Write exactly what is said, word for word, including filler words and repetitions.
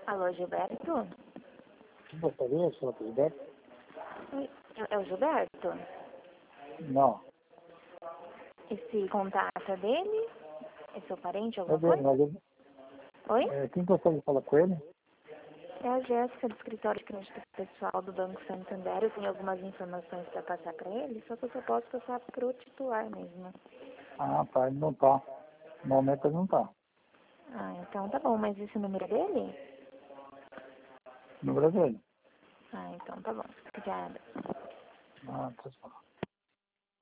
Alô, Gilberto? Gostaria, senhor Gilberto? Oi, é é o Gilberto? Não. Esse contato é dele? É seu parente, É alguma dele, coisa? mas ele, Oi? é, quem gostaria de falar com ele? É a Jéssica, do escritório de crédito pessoal do Banco Santander. Eu tenho algumas informações para passar para ele, só que eu só posso passar para o titular mesmo. Ah, tá, ele não tá. No momento ele não tá. Ah, então tá bom, mas esse número é dele? No Brasil. Ah, então tá bom. Obrigada. Ah, tá bom.